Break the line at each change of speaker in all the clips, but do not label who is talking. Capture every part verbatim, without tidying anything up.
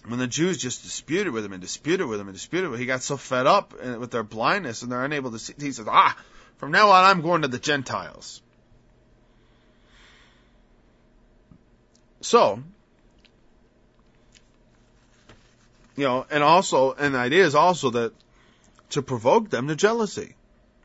when the Jews just disputed with him and disputed with him and disputed with him, he got so fed up with their blindness and they're unable to see. He says, ah, from now on I'm going to the Gentiles. So, you know, and also, and the idea is also that to provoke them to jealousy.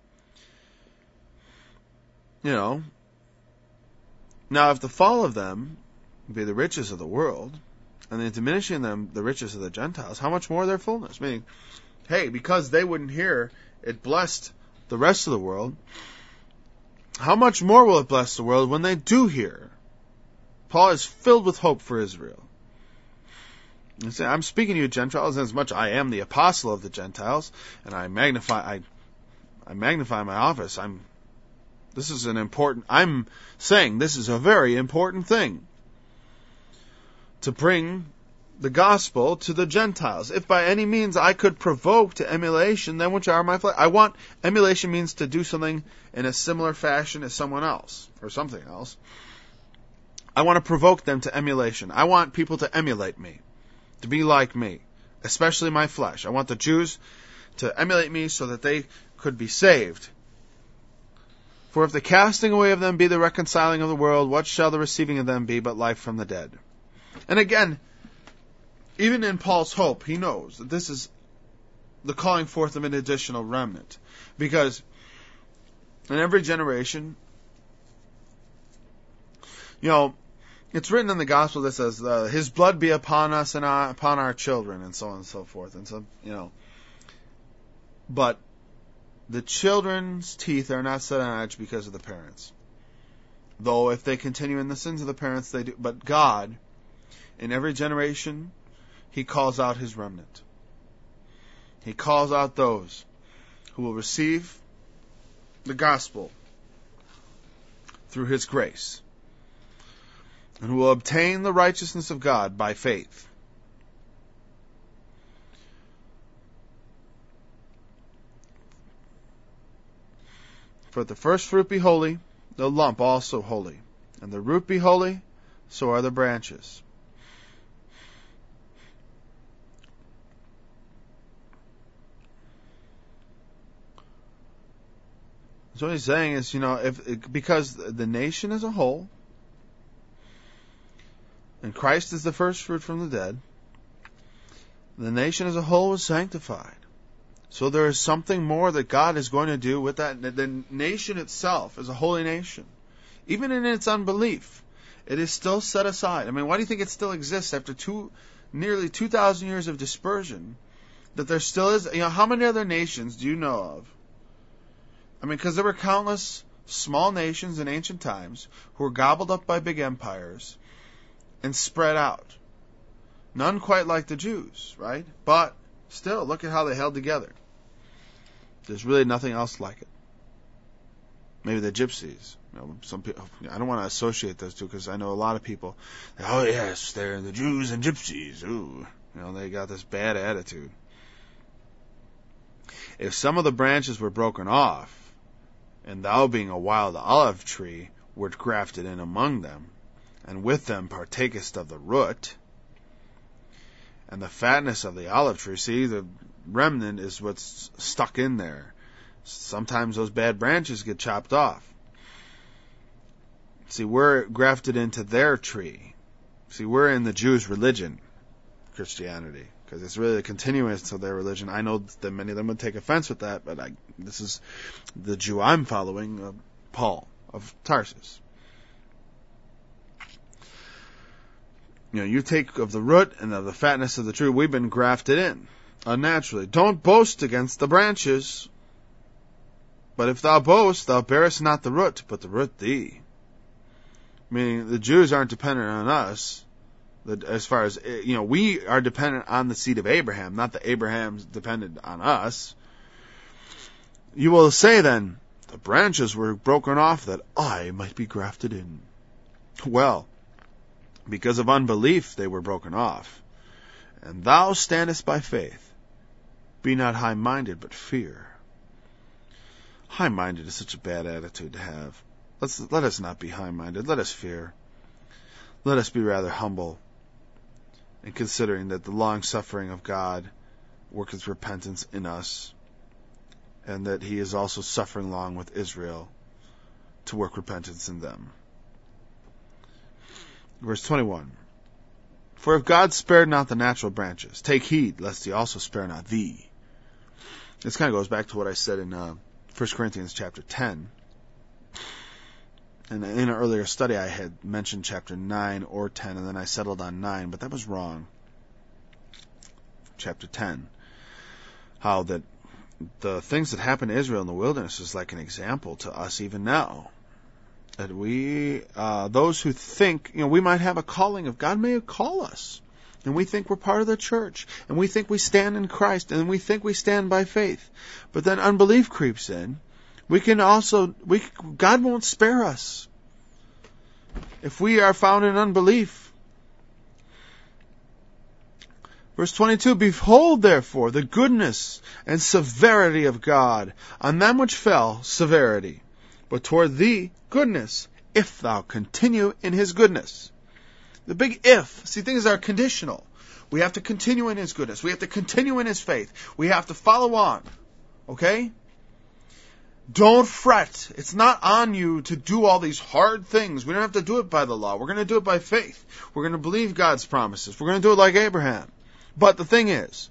You know, now if the fall of them be the riches of the world, and the diminishing them the riches of the Gentiles, how much more their fullness? Meaning, hey, because they wouldn't hear, it blessed the rest of the world. How much more will it bless the world when they do hear? Paul is filled with hope for Israel. You say, I'm speaking to you Gentiles, as much I am the apostle of the Gentiles, and I magnify I I magnify my office. I'm this is an important I'm saying this is a very important thing. To bring the gospel to the Gentiles. If by any means I could provoke to emulation, then which are my flesh. I want, emulation means to do something in a similar fashion as someone else, or something else. I want to provoke them to emulation. I want people to emulate me, to be like me, especially my flesh. I want the Jews to emulate me so that they could be saved. For if the casting away of them be the reconciling of the world, what shall the receiving of them be but life from the dead? And again, even in Paul's hope, he knows that this is the calling forth of an additional remnant. Because in every generation, you know, it's written in the gospel that says, uh, his blood be upon us and our, upon our children, and so on and so forth. And so, you know, but the children's teeth are not set on edge because of the parents. Though if they continue in the sins of the parents, they do. But God, in every generation, He calls out His remnant. He calls out those who will receive the gospel through His grace, and who will obtain the righteousness of God by faith. For if the first fruit be holy, the lump also holy, and the root be holy, so are the branches. So what he's saying is, you know, if because the nation as a whole, and Christ is the first fruit from the dead, the nation as a whole was sanctified. So there is something more that God is going to do with that. The nation itself is a holy nation. Even in its unbelief, it is still set aside. I mean, why do you think it still exists after two, nearly two thousand years of dispersion? That there still is, you know, how many other nations do you know of? I mean, because there were countless small nations in ancient times who were gobbled up by big empires and spread out. None quite like the Jews, right? But still, look at how they held together. There's really nothing else like it. Maybe the Gypsies. You know, some people, I don't want to associate those two because I know a lot of people. Oh yes, they're the Jews and Gypsies. Ooh, you know, they got this bad attitude. If some of the branches were broken off, and thou being a wild olive tree wert grafted in among them, and with them partakest of the root, and the fatness of the olive tree. See, the remnant is what's stuck in there. Sometimes those bad branches get chopped off. See, we're grafted into their tree. See, we're in the Jews' religion, Christianity, because it's really a continuance of their religion. I know that many of them would take offense with that, but I, this is the Jew I'm following, uh, Paul of Tarsus. You know, you take of the root and of the fatness of the tree. We've been grafted in unnaturally. Don't boast against the branches. But if thou boast, thou bearest not the root, but the root thee. Meaning, the Jews aren't dependent on us. As far as, you know, we are dependent on the seed of Abraham, not that Abraham's dependent on us. You will say then, the branches were broken off that I might be grafted in. Well, because of unbelief they were broken off. And thou standest by faith. Be not high-minded, but fear. High-minded is such a bad attitude to have. Let's, let us not be high-minded. Let us fear. Let us be rather humble. and considering that the long suffering of God worketh repentance in us, and that he is also suffering long with Israel to work repentance in them. Verse twenty-one. For if God spared not the natural branches, take heed lest he also spare not thee. This kind of goes back to what I said in uh, First Corinthians chapter ten. And in an earlier study I had mentioned chapter nine or ten, and then I settled on nine, but that was wrong. Chapter ten. How that the things that happened to Israel in the wilderness is like an example to us even now. That we, uh, those who think, you know, we might have a calling of God may call us. And we think we're part of the church. And we think we stand in Christ. And we think we stand by faith. But then unbelief creeps in. We can also, we, God won't spare us if we are found in unbelief. Verse twenty-two, behold therefore the goodness and severity of God. On them which fell, severity. But toward thee, goodness, if thou continue in his goodness. The big if. See, things are conditional. We have to continue in his goodness. We have to continue in his faith. We have to follow on. Okay? Don't fret. It's not on you to do all these hard things. We don't have to do it by the law. We're going to do it by faith. We're going to believe God's promises. We're going to do it like Abraham. But the thing is,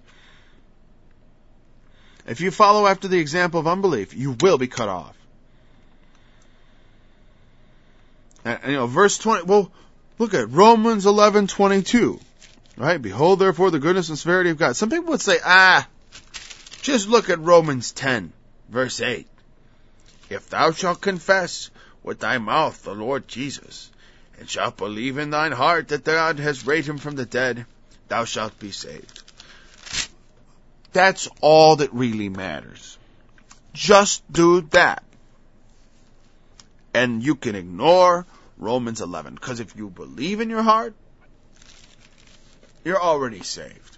if you follow after the example of unbelief, you will be cut off. And, you know, verse twenty, well, look at Romans eleven twenty-two. Right? Behold, therefore, the goodness and severity of God. Some people would say, ah, just look at Romans ten, verse eight. If thou shalt confess with thy mouth the Lord Jesus, and shalt believe in thine heart that God has raised him from the dead, thou shalt be saved. That's all that really matters. Just do that. And you can ignore Romans eleven. Because if you believe in your heart, you're already saved.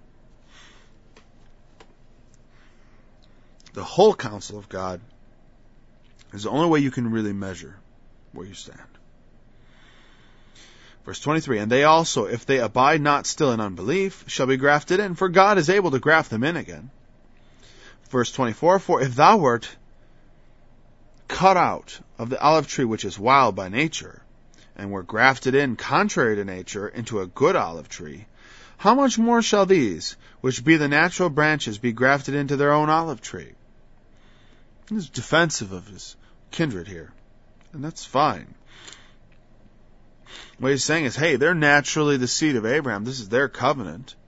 The whole counsel of God is the only way you can really measure where you stand. Verse twenty-three, and they also, if they abide not still in unbelief, shall be grafted in, for God is able to graft them in again. Verse twenty-four, for if thou wert cut out of the olive tree which is wild by nature, and were grafted in contrary to nature into a good olive tree, how much more shall these, which be the natural branches, be grafted into their own olive tree? He's defensive of his kindred here, and that's fine. What he's saying is, hey, they're naturally the seed of Abraham. This is their covenant.